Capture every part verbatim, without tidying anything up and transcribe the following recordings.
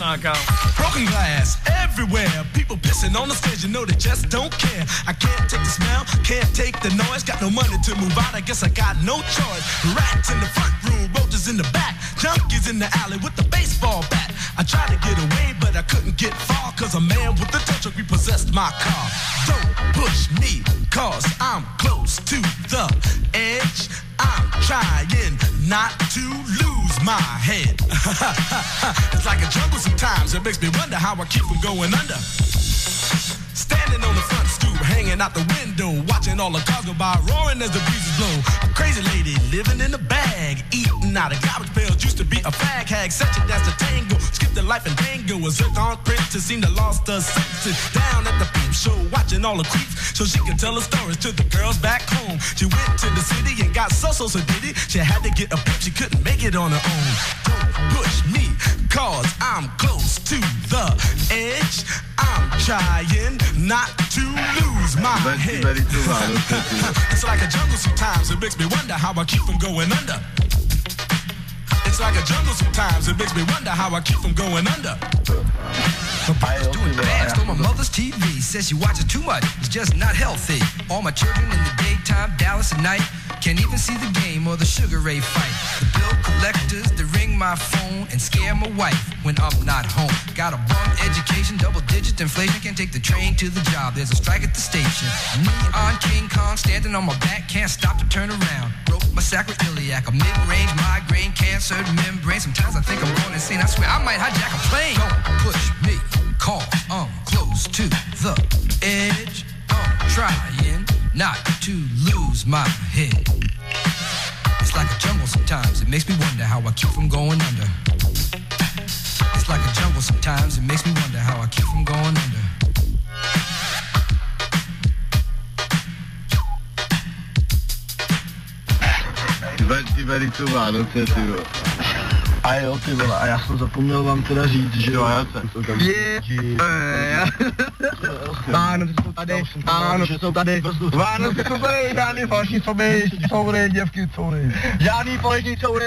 song go? Broken glass everywhere. People pissing on the stage, you know they just don't care. I can't take the smell, can't take the noise. Got no money to move out, I guess I got no choice. Rats in the front room, roaches in the back. Junkies in the alley with the baseball bat. I tried to get away, but I couldn't get far. Cause a man with a tow truck repossessed my car. Don't push me, cause I'm close to the edge. I'm trying not to lose my head. It's like a jungle sometimes. It makes me wonder how I keep from going under. Standing on the front stoop, hanging out the window, watching all the cars go by, roaring as the breezes blow. A crazy lady living in a bag, eating out of garbage pails. Used to be a fag hag, such a dance to tango. Skipped the life and dango. A zircon princess seemed to lost her senses. Down at the peep show, watching all the creeps, so she can tell her stories to the girls back home. She went to the city and got so so so did it. She had to get a pimp, she couldn't make it on her own. Don't push me, cause I'm close to the edge. I'm trying not to lose my head. It's like a jungle sometimes, it makes me wonder how I keep from going under. It's like a jungle sometimes, it makes me wonder how I keep from going under. My brother's doing fast on my mother's T V. Says she watches too much, it's just not healthy. All my children in the daytime, Dallas at night. Can't even see the game or the Sugar Ray fight. The bill collectors, they ring my phone and scare my wife when I'm not home. Got a bum education, double digit inflation. Can't take the train to the job, there's a strike at the station. Me on King Kong, standing on my back, can't stop to turn around. Broke my sacroiliac, a mid-range migraine, cancer membrane. Sometimes I think I'm going insane, I swear I might hijack a plane. Don't push me, cause I'm close to the edge. I'm trying not to lose my head. It's like a jungle sometimes, it makes me wonder how I keep from going under. It's like a jungle sometimes, it makes me wonder how I keep from going under. Ti vedi tu vado, ty jo. A jo, ty vole, a já jsem zapomněl vám teda říct, že jo, já jsem to tam říct. Vánoce jsou tady, Vánoce jsou tady, Vánoce jsou tady, žádný falešní soby, soury, děvky, soury, žádný falešní soury.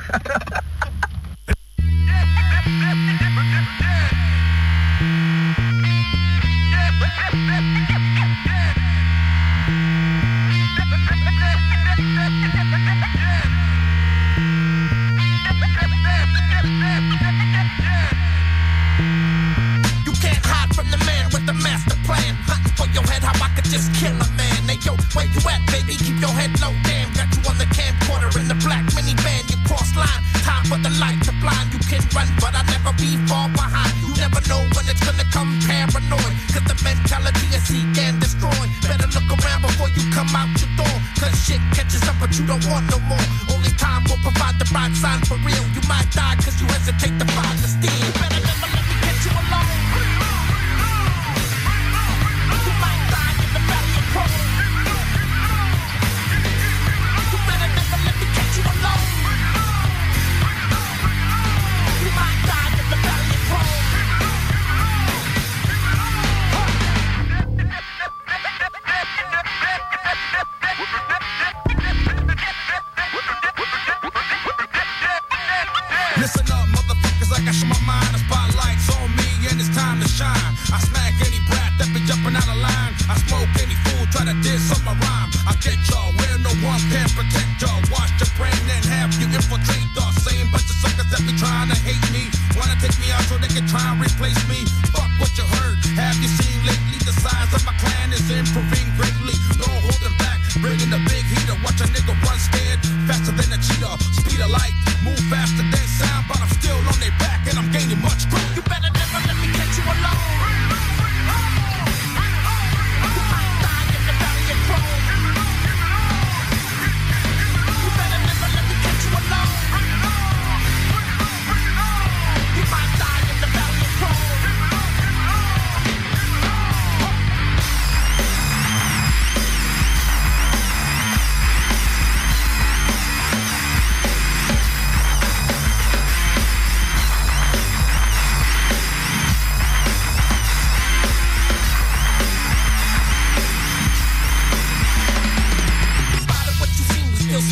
Just kill a man, hey yo, where you at, baby? Keep your head low, damn. Got you on the camcorder in the black minivan. You cross line, time for the light to blind. You can run, but I'll never be far behind. You never know when it's gonna come paranoid. Cause the mentality is seek and destroy. Better look around before you come out your door. Cause shit catches up, but you don't want no more. Only time will provide the right sign for real. You might die cause you hesitate to find the steel. You better never let me get you alone. Listen up, motherfuckers, like I show my mind a spotlight.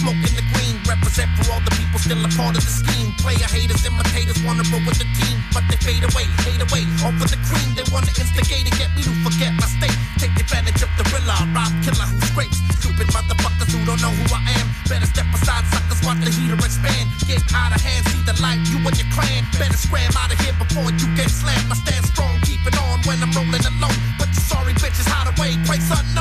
smoking the green. Represent for all the people still a part of the scheme. Player haters, imitators wanna roll with the team, but they fade away, fade away. Off of the cream, they wanna instigate and get me to forget my state. Take advantage of the real rob killer who scrapes. Stupid motherfuckers who don't know who I am. Better step aside, suckers, watch the heater expand. Get out of hand, see the light, you and your clan. Better scram out of here before you get slammed. I stand strong, keep it on when I'm rolling alone. But you sorry bitches hide away, place unknown.